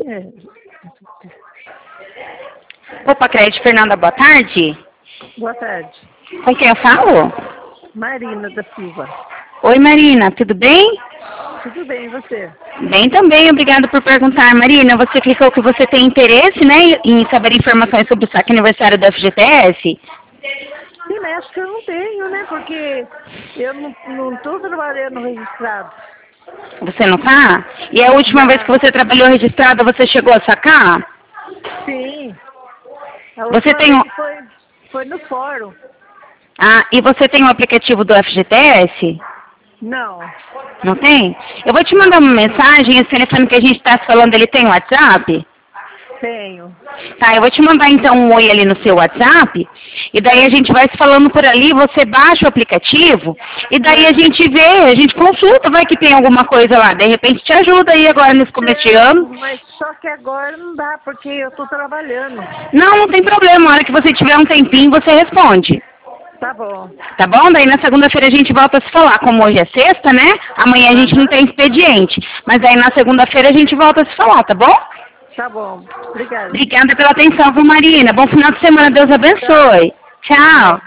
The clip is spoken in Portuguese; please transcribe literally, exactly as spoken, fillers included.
É. Opa, Crédito Fernanda, boa tarde. Boa tarde. Com quem eu falo? Marina da Silva. Oi, Marina, tudo bem? Tudo bem, e você? Bem também, obrigada por perguntar. Marina, você clicou que você tem interesse, né, em saber informações sobre o saque aniversário da F G T S? Sim, mas acho que eu não tenho, né? Porque eu não, não tô trabalhando registrado. Você não tá? E a última Não. vez que você trabalhou registrada, você chegou a sacar? Sim. A Você última tem o... vez foi, foi no fórum. Ah, e você tem o aplicativo do F G T S? Não. Não tem? Eu vou te mandar Não. uma mensagem, esse telefone que a gente está falando, ele tem WhatsApp? Tenho. Tá, eu vou te mandar então um oi ali no seu WhatsApp, e daí a gente vai se falando por ali, você baixa o aplicativo, e daí a gente vê, a gente consulta, vai que tem alguma coisa lá, de repente te ajuda aí agora nesse começo de Não, ano. mas só que agora não dá, porque eu tô trabalhando. Não, não tem problema, a hora que você tiver um tempinho, você responde. Tá bom. Tá bom? Daí na segunda-feira a gente volta a se falar. Como hoje é sexta, né? Amanhã a gente não Aham. tem expediente. Mas aí na segunda-feira a gente volta a se falar, tá bom? Tá bom. Obrigada. Obrigada pela atenção, viu, Marina? Bom final de semana. Deus Tchau. abençoe. Tchau.